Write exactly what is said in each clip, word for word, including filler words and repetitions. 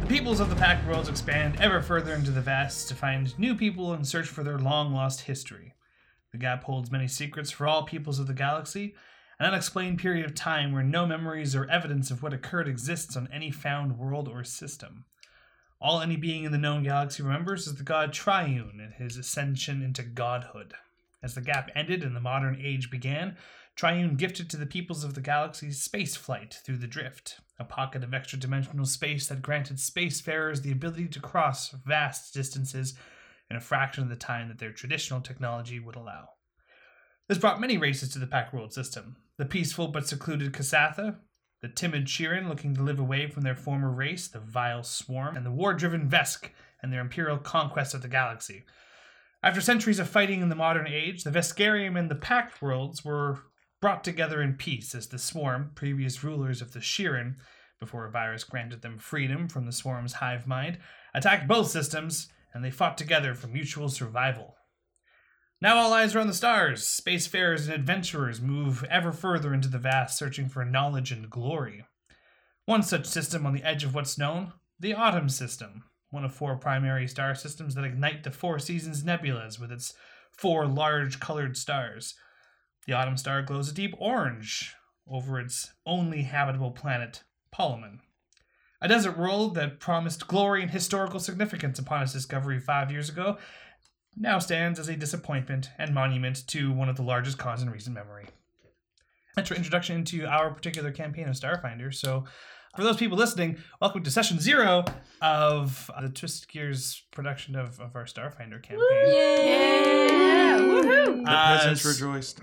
peoples of the Pact Worlds expand ever further into the vast to find new people and search for their long-lost history. The gap holds many secrets for all peoples of the galaxy, an unexplained period of time where no memories or evidence of what occurred exists on any found world or system. All any being in the known galaxy remembers is the god Triune and his ascension into godhood. As the gap ended and the modern age began, Triune gifted to the peoples of the galaxy space flight through the Drift, a pocket of extra-dimensional space that granted spacefarers the ability to cross vast distances in a fraction of the time that their traditional technology would allow. This brought many races to the Pact World system. The peaceful but secluded Kasatha, the timid Chirin looking to live away from their former race, the Vile Swarm, and the war-driven Vesk and their imperial conquest of the galaxy. After centuries of fighting in the modern age, the Veskarium and the Pact Worlds were brought together in peace as the Swarm, previous rulers of the Chirin, before a virus granted them freedom from the Swarm's hive mind, attacked both systems, and they fought together for mutual survival. Now all eyes are on the stars. Spacefarers and adventurers move ever further into the vast, searching for knowledge and glory. One such system on the edge of what's known, the Autumn System, one of four primary star systems that ignite the Four Seasons Nebulas with its four large colored stars. The Autumn Star glows a deep orange over its only habitable planet, Polemon. A desert world that promised glory and historical significance upon its discovery five years ago now stands as a disappointment and monument to one of the largest cons in recent memory. That's our introduction into our particular campaign of Starfinder. So, for those people listening, welcome to session zero of the Twisted Gears production of, of our Starfinder campaign. Woo! Yeah! Woohoo! The Uh, peasants rejoiced.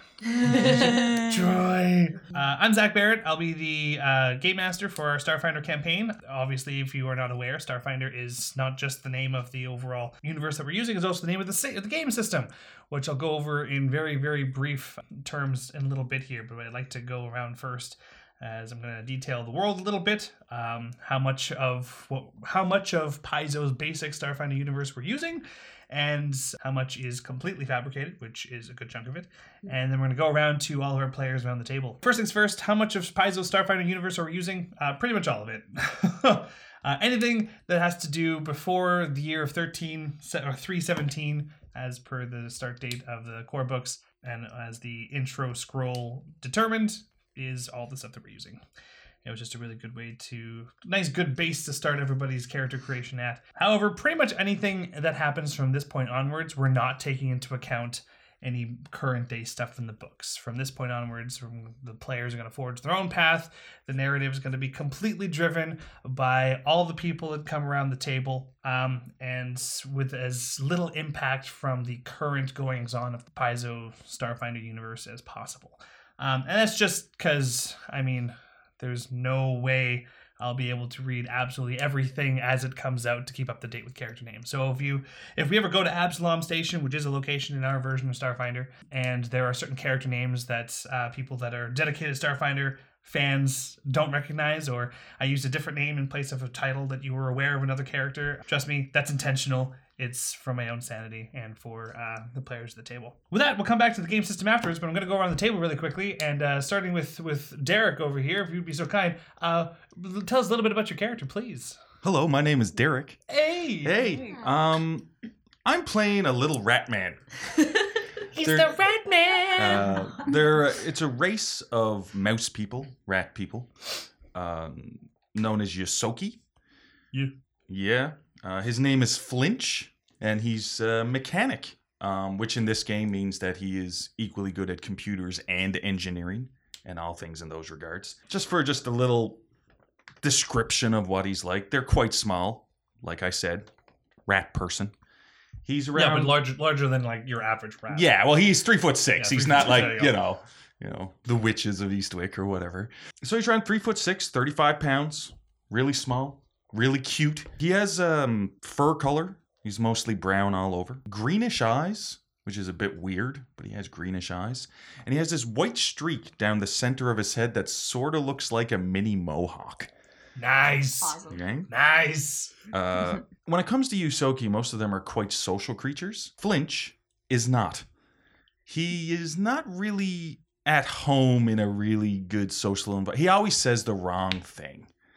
Joy. Uh, I'm Zach Barrett. I'll be the uh, game master for our Starfinder campaign. Obviously, if you are not aware, Starfinder is not just the name of the overall universe that we're using, it's also the name of the, sa- the game system, which I'll go over in very, very brief terms in a little bit here, but I'd like to go around first as I'm going to detail the world a little bit, um, how much of what, how much of Paizo's basic Starfinder universe we're using, and how much is completely fabricated, which is a good chunk of it. And then we're going to go around to all of our players around the table. First things first, how much of Paizo's Starfinder universe are we using? Uh, pretty much all of it. uh, anything that has to do before the year of thirteen or three seventeen, as per the start date of the core books, and as the intro scroll determined, is all the stuff that we're using. It was just a really good way to, nice good base to start everybody's character creation at. However, pretty much anything that happens from this point onwards, we're not taking into account any current day stuff from the books. From this point onwards, from the players are going to forge their own path. The narrative is going to be completely driven by all the people that come around the table, um, and with as little impact from the current goings on of the Paizo Starfinder universe as possible. Um, and that's just because, I mean, there's no way I'll be able to read absolutely everything as it comes out to keep up to date with character names. So if you, if we ever go to Absalom Station, which is a location in our version of Starfinder, and there are certain character names that uh, people that are dedicated Starfinder fans don't recognize, or I used a different name in place of a title that you were aware of another character, trust me, that's intentional. It's for my own sanity and for uh, the players at the table. With that, we'll come back to the game system afterwards, but I'm going to go around the table really quickly, and uh, starting with, with Derek over here, if you'd be so kind, uh, tell us a little bit about your character, please. Hello, my name is Derek. Hey! Hey, um, I'm playing a little rat man. He's They're- the rat man! Uh, they're, it's a race of mouse people, rat people, um, known as Yosoki. Yeah. Yeah. Uh, his name is Flinch, and he's a mechanic, um, which in this game means that he is equally good at computers and engineering and all things in those regards. Just for just a little description of what he's like, they're quite small, like I said, rat person. He's around... Yeah, but larger, larger than like your average rat. Yeah, well, he's three foot six. Yeah, he's three not foot like, six, there you you go. know, you know, the witches of Eastwick or whatever. So he's around three foot six, thirty-five pounds, really small, really cute. He has um, fur color. He's mostly brown all over. Greenish eyes, which is a bit weird, but he has greenish eyes. And he has this white streak down the center of his head that sort of looks like a mini mohawk. Nice. Awesome. Okay? Nice. Uh, when it comes to Yosoki, most of them are quite social creatures. Flinch is not. He is not really at home in a really good social environment. He always says the wrong thing.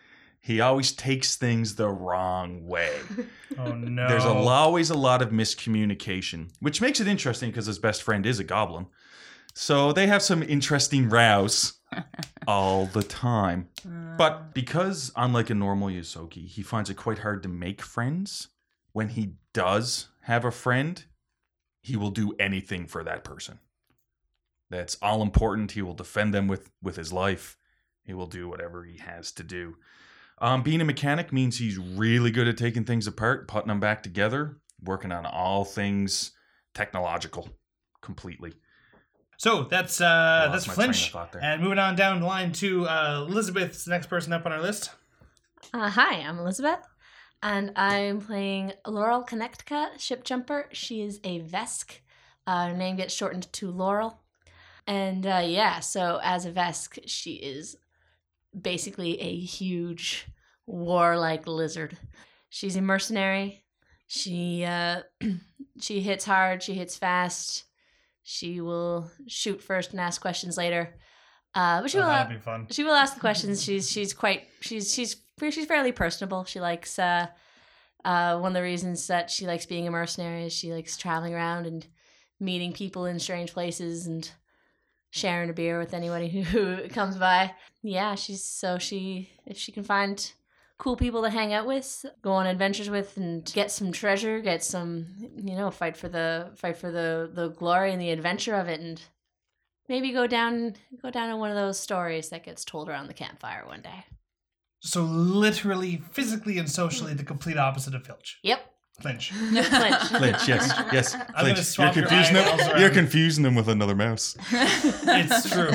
He always takes things the wrong way. Oh no. There's a, always a lot of miscommunication, which makes it interesting because his best friend is a goblin. So they have some interesting rows all the time. But because, unlike a normal Yosoki, he finds it quite hard to make friends, when he does have a friend, he will do anything for that person. That's all important. He will defend them with, with his life. He will do whatever he has to do. Um, being a mechanic means he's really good at taking things apart, putting them back together, working on all things technological completely. So that's uh, I lost that's my train of Flinch. thought there. And moving on down the line to uh, Elizabeth's the next person up on our list. Uh, hi, I'm Elizabeth, and I'm playing Laurel Connecticut, ship jumper. She is a Vesk. Uh, her name gets shortened to Laurel. And uh, yeah, so as a Vesk, she is basically a huge warlike lizard. She's a mercenary. She uh, she hits hard. She hits fast. She will shoot first and ask questions later. Uh, but she Oh, will. that'd be fun. She will ask the questions. She's she's quite she's she's she's fairly personable. She likes uh, uh, one of the reasons that she likes being a mercenary is she likes traveling around and meeting people in strange places and sharing a beer with anybody who, who comes by. Yeah, she's so she if she can find cool people to hang out with, go on adventures with, and get some treasure, get some you know fight for the fight for the the glory and the adventure of it, and maybe go down go down in one of those stories that gets told around the campfire one day. So literally, physically, and socially, the complete opposite of Filch. Yep. Flinch. Flinch. Flinch, yes, yes. I'm Flinch. gonna swap You're your confusing I L Ls him. around. You're confusing him with another mouse. It's true,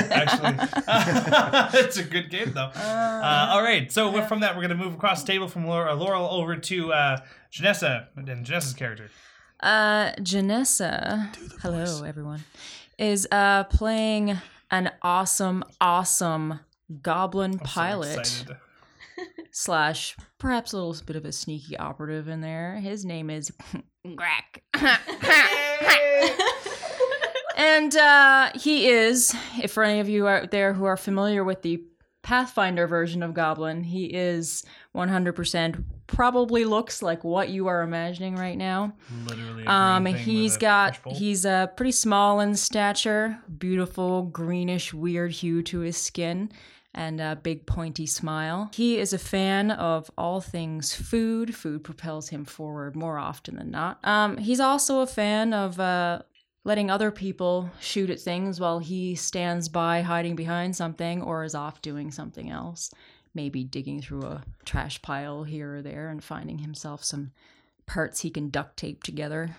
actually. It's a good game, though. Uh, all right, so from that, we're going to move across the table from Laura, Laurel over to uh, Janessa and Janessa's character. Uh, Janessa, hello voice. everyone, is uh playing an awesome, awesome goblin I'm so pilot excited. slash perhaps a little bit of a sneaky operative in there. His name is Greg. And uh, he is, if for any of you out there who are familiar with the Pathfinder version of Goblin, he is one hundred percent probably looks like what you are imagining right now. Literally. A Um, green thing he's with a got fishbowl. he's uh, pretty small in stature, beautiful greenish weird hue to his skin, and a big pointy smile. He is a fan of all things food. Food propels him forward more often than not. Um, he's also a fan of uh, letting other people shoot at things while he stands by hiding behind something or is off doing something else. Maybe digging through a trash pile here or there and finding himself some parts he can duct tape together.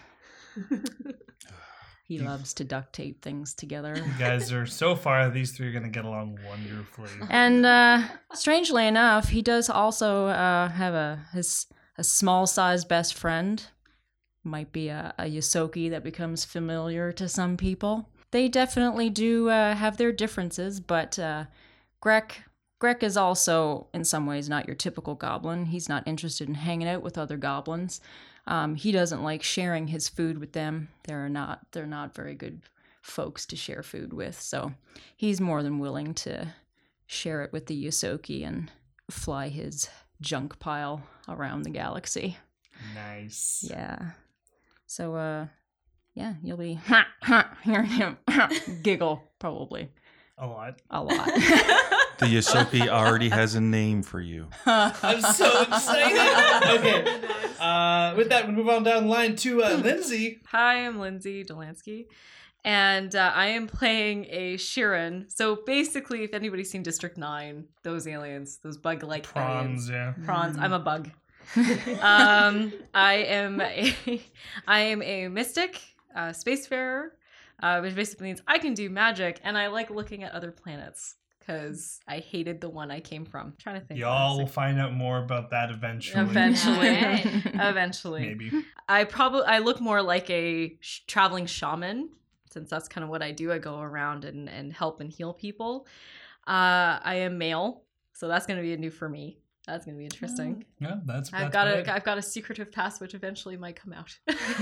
He loves to duct tape things together. You guys are so far, these three are going to get along wonderfully. And uh, strangely enough, he does also uh, have a his a small-sized best friend. Might be a, a Yosoki that becomes familiar to some people. They definitely do uh, have their differences, but uh, Greg Greg is also, in some ways, not your typical goblin. He's not interested in hanging out with other goblins. Um, he doesn't like sharing his food with them. They're not they're not very good folks to share food with. So he's more than willing to share it with the Yosoki and fly his junk pile around the galaxy. Nice. Yeah. So uh yeah, you'll be hearing him giggle probably A lot. a lot. The Yosoki already has a name for you. I'm so excited. Okay. Uh, with that, we move on down the line to uh, Lindsay. Hi, I'm Lindsay Delansky, and uh, I am playing a Shirin. So basically, if anybody's seen District nine, those aliens, those bug-like Prawns, aliens. yeah. Prawns. I'm a bug. um, I am a, I am a mystic, uh, spacefarer, uh, which basically means I can do magic, and I like looking at other planets because I hated the one I came from. I'm trying to think. Y'all will honestly. find out more about that eventually. Eventually, Alright. eventually. Maybe. I probably I look more like a sh- traveling shaman, since that's kind of what I do. I go around and, and help and heal people. Uh, I am male, so that's going to be a new for me. That's gonna be interesting. Yeah, that's. I've that's got about a I've got a secretive past which eventually might come out.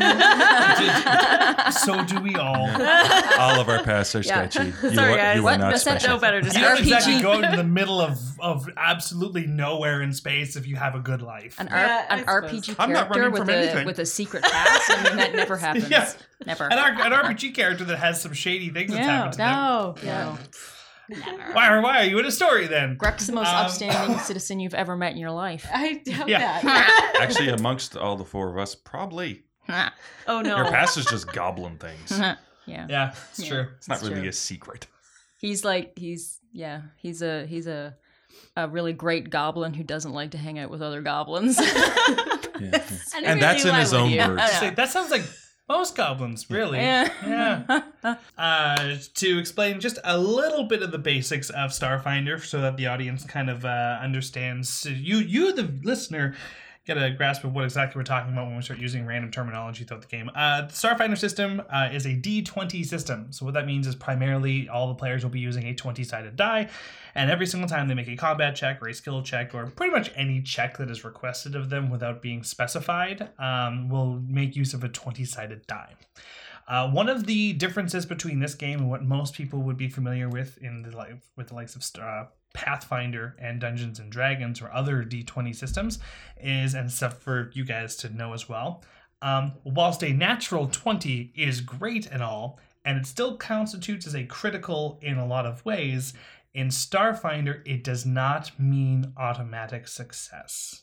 it. So do we all. All of our pasts are Yeah. sketchy. You Sorry, are, guys. you What? are not No sense- special. no better You description. don't exactly R P G. go into the middle of, of absolutely nowhere in space if you have a good life. An, Yeah, R- I an R P G suppose. I'm not character running with from a anything. with a secret past. I mean, that never happens. Yeah. Never. An, R- an R P G character that has some shady things that's No, happened to them. no, Yeah. no. Why, are- why are you in a story then? Greg's the most Um, upstanding citizzen you've ever met in your life. I doubt Yeah. that. Actually, amongst all the four of us, probably Oh no. your past is just goblin things. yeah. Yeah, it's Yeah. true. It's not It's really true. a secret. He's like he's yeah, he's a he's a a really great goblin who doesn't like to hang out with other goblins. Yeah. And And that's in why his would own you? words. Say, that sounds like most goblins, really. yeah. Yeah. Uh, to explain just a little bit of the basics of Starfinder so that the audience kind of uh, understands, you, you, the listener, get a grasp of what exactly we're talking about when we start using random terminology throughout the game. Uh, the Starfinder system uh, is a D twenty system. So what that means is primarily all the players will be using a twenty-sided die, and every single time they make a combat check or a skill check or pretty much any check that is requested of them without being specified um, will make use of a twenty-sided die. Uh, one of the differences between this game and what most people would be familiar with in the like with the likes of uh, Pathfinder and Dungeons and Dragons or other D twenty systems is, and stuff for you guys to know as well, um, whilst a natural twenty is great and all, and it still constitutes as a critical in a lot of ways, in Starfinder it does not mean automatic success.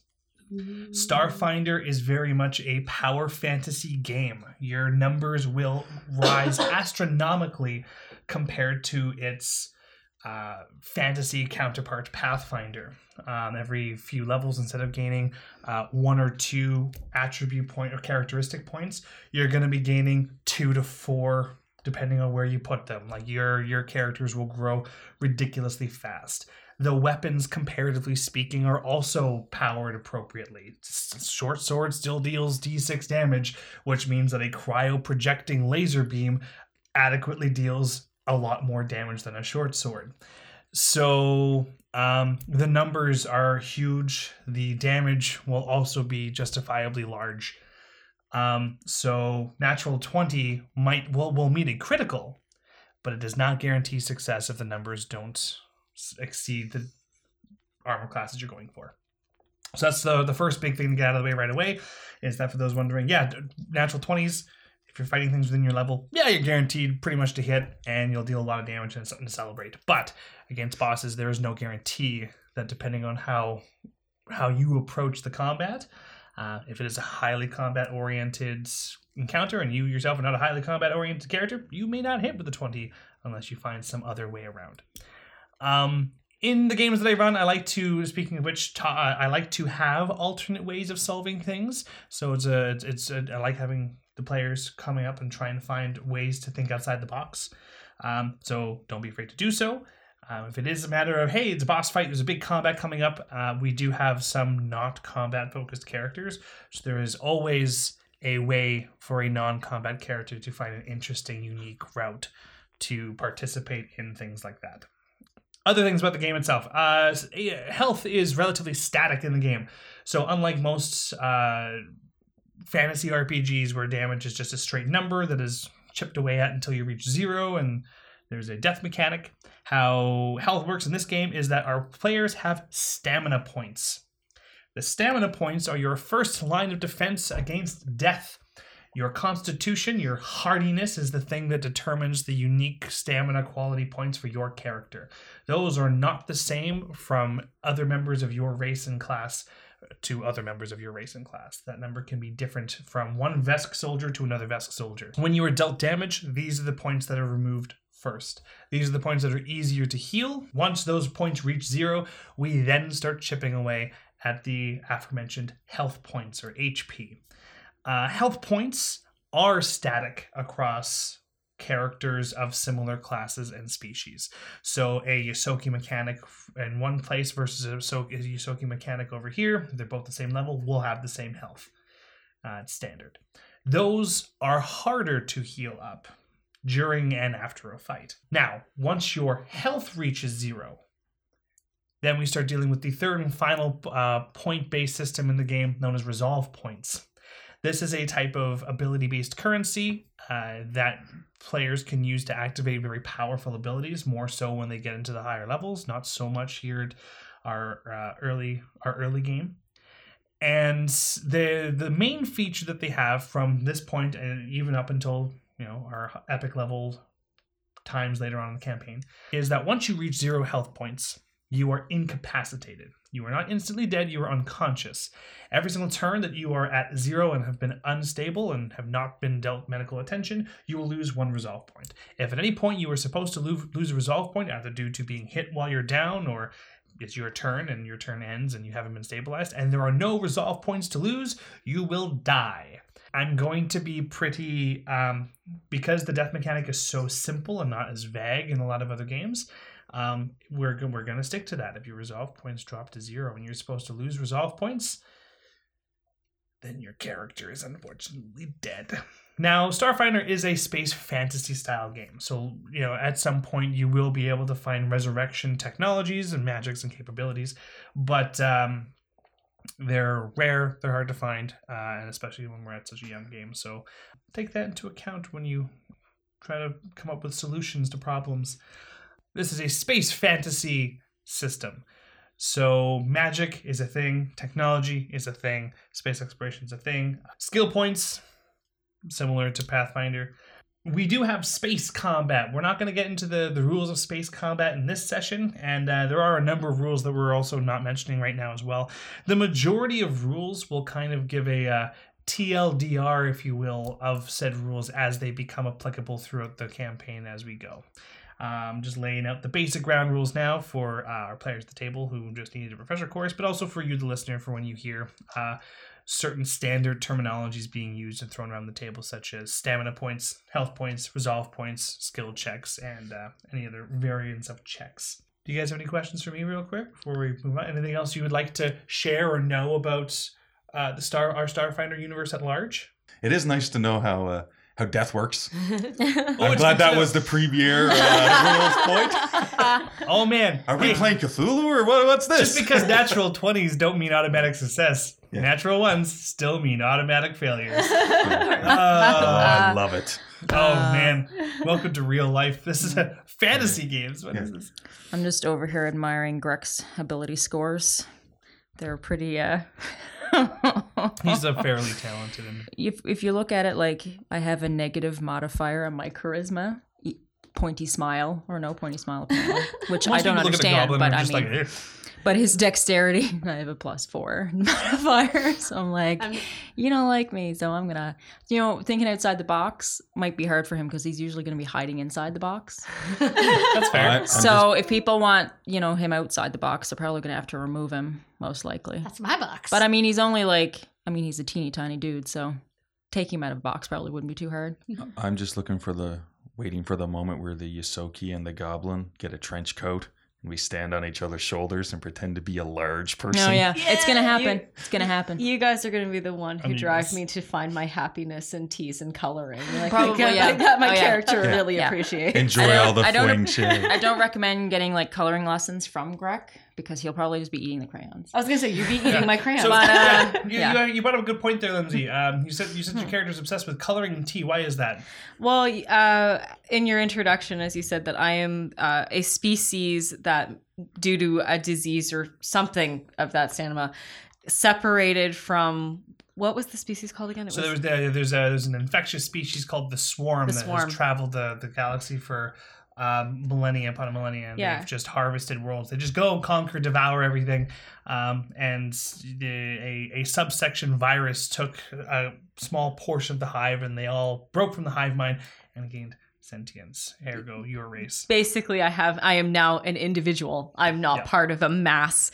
Starfinder is very much a power fantasy game. Your numbers will rise astronomically compared to its uh, fantasy counterpart Pathfinder. Um, every few levels, instead of gaining uh, one or two attribute point or characteristic points, you're going to be gaining two to four depending on where you put them. Like your your characters will grow ridiculously fast. The weapons, comparatively speaking, are also powered appropriately. Short sword still deals d six damage, which means that a cryo-projecting laser beam adequately deals a lot more damage than a short sword. So um, the numbers are huge. The damage will also be justifiably large. Um, so natural twenty might will will meet a critical, but it does not guarantee success if the numbers don't exceed the armor classes you're going for. So that's the the first big thing to get out of the way right away, is that for those wondering, yeah, natural twenties, if you're fighting things within your level, yeah, you're guaranteed pretty much to hit, and you'll deal a lot of damage and something to celebrate. But against bosses, there is no guarantee that depending on how how you approach the combat, uh, if it is a highly combat-oriented encounter and you yourself are not a highly combat-oriented character, you may not hit with a twenty unless you find some other way around. Um, in the games that I run, I like to, speaking of which, ta- I like to have alternate ways of solving things. So it's a, it's, it's a, I like having the players coming up and trying to find ways to think outside the box. Um, so don't be afraid to do so. Um, if it is a matter of, hey, it's a boss fight, there's a big combat coming up, uh, we do have some not combat-focused characters. So there is always a way for a non-combat character to find an interesting, unique route to participate in things like that. Other things about the game itself. Uh, health is relatively static in the game. So unlike most uh, fantasy R P Gs where damage is just a straight number that is chipped away at until you reach zero and there's a death mechanic, how health works in this game is that our players have stamina points. The stamina points are your first line of defense against death. Your constitution, your hardiness, is the thing that determines the unique stamina quality points for your character. Those are not the same from other members of your race and class to other members of your race and class. That number can be different from one Vesk soldier to another Vesk soldier. When you are dealt damage, these are the points that are removed first. These are the points that are easier to heal. Once those points reach zero, we then start chipping away at the aforementioned health points, or H P. Uh, health points are static across characters of similar classes and species. So a Yosoki mechanic in one place versus a Yosoki mechanic over here, they're both the same level, will have the same health. Uh, it's standard. Those are harder to heal up during and after a fight. Now, once your health reaches zero, Then we start dealing with the third and final uh, point-based system in the game known as resolve points. This is a type of ability-based currency uh, that players can use to activate very powerful abilities, more so when they get into the higher levels, not so much here at our uh, early our early game. And the the main feature that they have from this point and even up until, you know, our epic level times later on in the campaign is that once you reach zero health points, you are incapacitated. You are not instantly dead, you are unconscious. Every single turn that you are at zero and have been unstable and have not been dealt medical attention, you will lose one resolve point. If at any point you were supposed to lose, lose a resolve point, either due to being hit while you're down or it's your turn and your turn ends and you haven't been stabilized, and there are no resolve points to lose, you will die. I'm going to be pretty, um, because the death mechanic is so simple and not as vague in a lot of other games, Um, we're we're gonna stick to that. If your resolve points drop to zero and you're supposed to lose resolve points, then your character is unfortunately dead. Now, Starfinder is a space fantasy style game, so you know at some point you will be able to find resurrection technologies and magics and capabilities, but um, they're rare, they're hard to find, uh, and especially when we're at such a young game. So take that into account when you try to come up with solutions to problems. This is a space fantasy system. So magic is a thing, technology is a thing, space exploration is a thing. Skill points, similar to Pathfinder. We do have space combat. We're not going to get into the, the rules of space combat in this session, and uh, there are a number of rules that we're also not mentioning right now as well. The majority of rules will kind of give a uh, T L D R, if you will, of said rules as they become applicable throughout the campaign as we go. Um, just laying out the basic ground rules now for uh, our players at the table who just needed a refresher course, but also for you, the listener, for when you hear uh, certain standard terminologies being used and thrown around the table, such as stamina points, health points, resolve points, skill checks, and uh, any other variants of checks. Do you guys have any questions for me real quick before we move on? Anything else you would like to share or know about uh, the Star our Starfinder universe at large? It is nice to know how... Uh... How death works. Oh, I'm glad that was the premier uh, rules point. Oh man, Are we hey, playing Cthulhu or what, what's this? just because natural twenties don't mean automatic success, Yeah. natural ones still mean automatic failures. oh, Uh, I love it. oh man, welcome to real life. This is a fantasy games. What Yeah. is this? I'm just over here admiring Grek's ability scores. They're pretty, uh... He's a fairly talented. And if, if you look at it, like, I have a negative modifier on my charisma. E- Pointy smile, or no pointy smile, apparently, which I most don't people look at the understand, goblin but and I are just mean... like, "Eh." But his dexterity, I have a plus four modifier. So I'm like, I'm- you don't like me. So I'm going to, you know, thinking outside the box might be hard for him because he's usually going to be hiding inside the box. That's fair. I- I'm So if people want, you know, him outside the box, they're probably going to have to remove him, most likely. That's my box. But I mean, he's only like, I mean, he's a teeny tiny dude. So taking him out of a box probably wouldn't be too hard. I'm just looking for the, waiting for the moment where the Yosoki and the goblin get a trench coat and we stand on each other's shoulders and pretend to be a large person. No, yeah, it's going to Yeah, happen. you- It's going to happen. You guys are going to be the one who mean, drive it's- me to find my happiness in teas and coloring. Like, Probably, like, yeah. like that my Oh, yeah. character Yeah. really Yeah. appreciates. Enjoy I don't- all the I don't- fling shit. I don't recommend getting like coloring lessons from Greg because he'll probably just be eating the crayons. I was going to say, you'd be eating Yeah. my crayons. So, But, uh, you, yeah. you, you brought up a good point there, Lindsay. Um, you said you said your character's obsessed with coloring and tea. Why is that? Well, uh, in your introduction, as you said, that I am uh, a species that, due to a disease or something of that stamina, separated from, what was the species called again? It So was, there was there's a, there's an infectious species called the swarm The that swarm. has traveled the, the galaxy for um, millennia upon a millennia. And Yeah. They've just harvested worlds. They just go conquer, devour everything. Um, and the, a, a subsection virus took a small portion of the hive, and they all broke from the hive mind and gained sentience. Ergo, your race. basically I have I am now an individual. I'm not Yeah. part of a mass.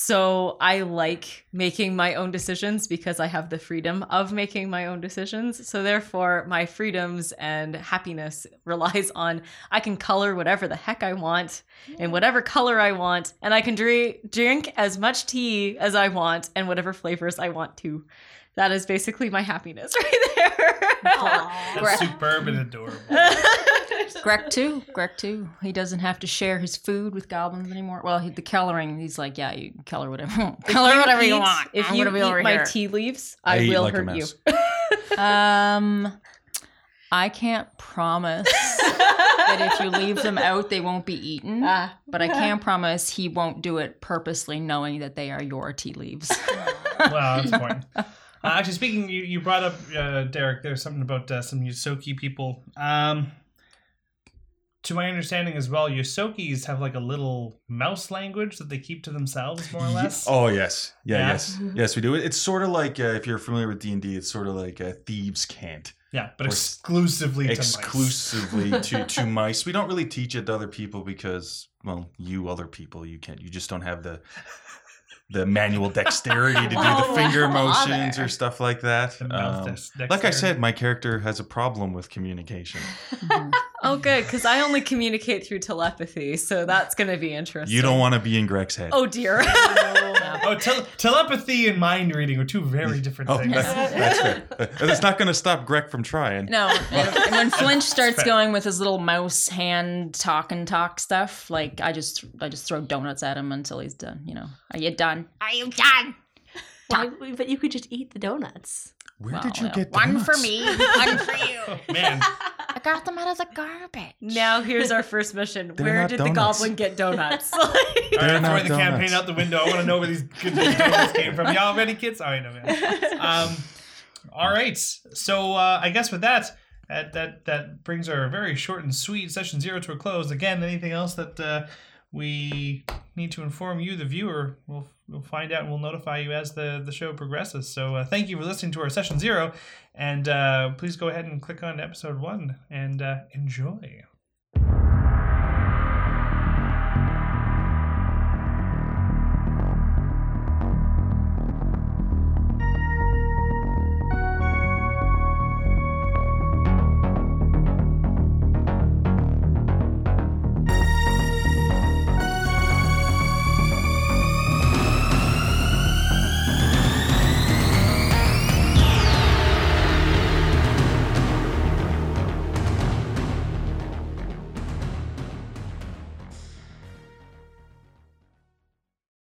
So I like making my own decisions because I have the freedom of making my own decisions. So therefore my freedoms and happiness relies on I can color whatever the heck I want in whatever color I want, and I can drink drink as much tea as I want and whatever flavors I want to. That is basically my happiness right there. Aw. That's superb and adorable. Greg too. Greg too. He doesn't have to share his food with goblins anymore. Well, he, the coloring, he's like, yeah, you can color whatever, color you whatever you eat- want. If I'm you gonna be eat over my here. tea leaves, I I, eat will like a hurt you. mouse. Um, I can't promise that if you leave them out, they won't be eaten. Ah. But I can promise he won't do it purposely, knowing that they are your tea leaves. Well, that's important. Uh, actually, speaking, you, you brought up, uh, Derek, there's something about uh, some Yosoki people. Um, to my understanding as well, Yosokis have like a little mouse language that they keep to themselves, more or less. Oh yes, yeah, Yeah. yes, yes. We do it. It's sort of like uh, if you're familiar with D and D, it's sort of like uh, thieves' cant. Yeah, but Or exclusively to mice. Exclusively to to mice. We don't really teach it to other people because, well, you other people, you can't. You just don't have the the manual dexterity to do Wow, the finger wow, motions bother. or stuff like that. The mouth Um, dex- like I dexterity. said, my character has a problem with communication. Oh, good, because I only communicate through telepathy, so that's going to be interesting. You don't want to be in Greg's head. Oh, dear. Oh, tel- telepathy and mind reading are two very different Oh, things. that's, that's good. Uh, That's not going to stop Greg from trying. No, and, and when Flinch starts fair. going with his little mouse hand talk and talk stuff, like I just I just throw donuts at him until he's done. You know, are you done? Are you done? Why- but you could just eat the donuts. Where Well, did you well, get one donuts? for me, one for you? Oh, man. I got them out of the garbage. Now here's our first mission. They're Where not did the donuts. goblin get donuts? All right, They're I'm not throwing the donuts. campaign out the window. I want to know where these good donuts came from. Y'all ready, kids? All right, no, man. Um, all right. So uh, I guess with that, that that that brings our very short and sweet session zero to a close. Again, anything else that uh, we need to inform you, the viewer, we'll we'll find out and we'll notify you as the the show progresses. So uh, thank you for listening to our session zero, and uh, please go ahead and click on episode one and uh, enjoy.